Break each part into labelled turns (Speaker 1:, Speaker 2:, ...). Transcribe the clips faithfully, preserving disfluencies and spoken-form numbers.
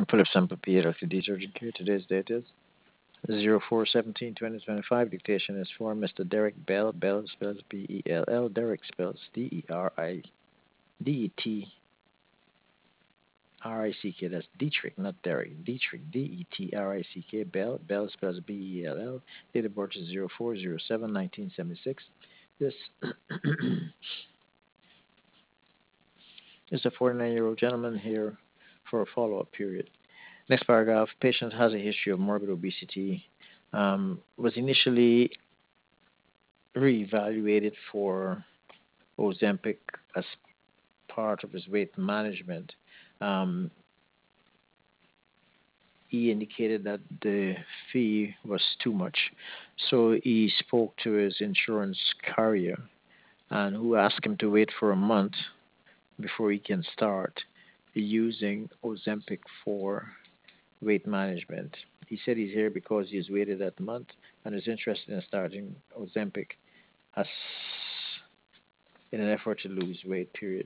Speaker 1: Philip Sample P. Doctor Detergent Care. Today's date is zero four seventeen twenty twenty-five. Dictation is for Mister Derek Bell. Bell spells B E L L. Derek spells D E R I D E T R I C K. That's Dietrich, not Derek. Dietrich, D E T R I C K. Bell. Bell spells B E L L. Date of birth is zero four zero seven nineteen seventy-six. This is a forty-nine year old gentleman here for a follow up period. Next paragraph. Patient has a history of morbid obesity. Um, was initially reevaluated for Ozempic as part of his weight management. Um, he indicated that the fee was too much, so he spoke to his insurance carrier, and who asked him to wait for a month before he can start using Ozempic for weight management. He said he's here because he's waited that month and is interested in starting Ozempic as in an effort to lose weight, period.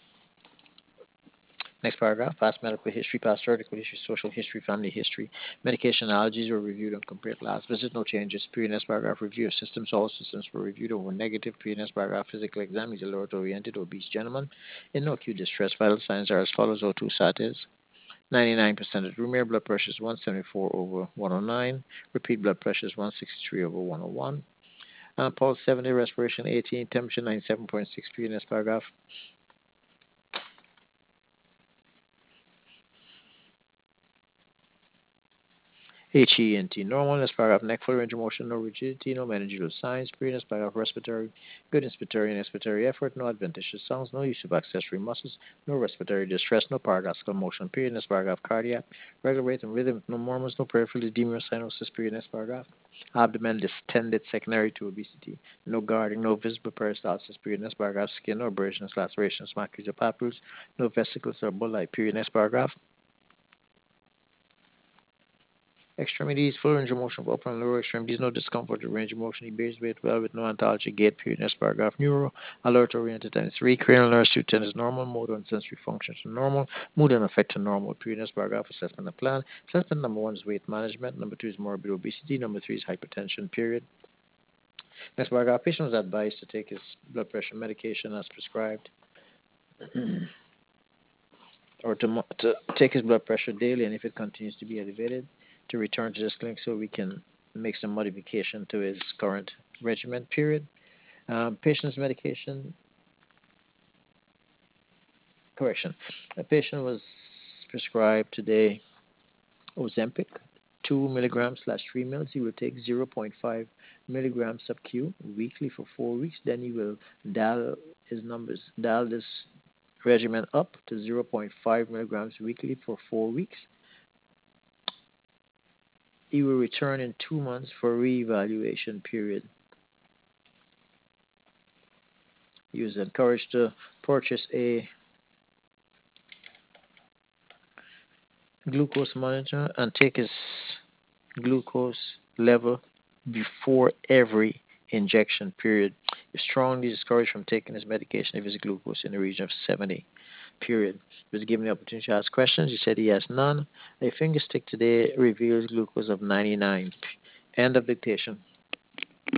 Speaker 1: Next paragraph, past medical history, past surgical history, social history, family history, medication allergies were reviewed and compared last visit, no changes, period. Next paragraph, review of systems, all systems were reviewed and were negative, period. Next paragraph, physical exam, he's a lower-oriented, obese gentleman in no acute distress. Vital signs are as follows: O two sat is ninety-nine percent of room air, blood pressure is one seventy-four over one oh nine, repeat blood pressure is one sixty-three over one oh one, uh, pulse seventy, respiration eighteen, temperature ninety-seven point six, period. Next paragraph, H E N T normal. Next paragraph, neck full range of motion, no rigidity, no meningeal signs. Previous paragraph, respiratory, good inspiratory and expiratory effort, no adventitious sounds, no use of accessory muscles, no respiratory distress, no paradoxical motion. Period. Next paragraph, cardiac, regular rate and rhythm, no murmurs, no peripheral edema or cyanosis. Period. Next paragraph, abdomen distended secondary to obesity, no guarding, no visible peristalsis. Period. Next paragraph, skin, no abrasions, lacerations, macular papules, no vesicles or bullae. Period. Next paragraph, extremities, full range of motion for upper and lower extremities, no discomfort or range of motion. He bears weight well with no ontology, gait, period. Next paragraph, neuro, alert oriented times three, cranial nerves two ten is normal, motor and sensory functions are normal, mood and affect are normal, period. Next paragraph, assessment and plan. Assessment number one is weight management, number two is morbid obesity, number three is hypertension, period. Next paragraph, patient was advised to take his blood pressure medication as prescribed. or to, mo- to take his blood pressure daily, and if it continues to be elevated, to return to this clinic so we can make some modification to his current regimen, period. Um, patient's medication, correction. A patient was prescribed today Ozempic, two milligrams slash three mils. He will take zero point five milligrams sub Q weekly for four weeks. Then he will dial his numbers, dial this regimen up to zero point five milligrams weekly for four weeks. He will return in two months for reevaluation period. He was encouraged to purchase a glucose monitor and take his glucose level before every injection period. He strongly discouraged from taking his medication if his glucose in the region of seventy period. He was given the opportunity to ask questions. He said he has none. A finger stick today reveals glucose of ninety-nine. End of dictation.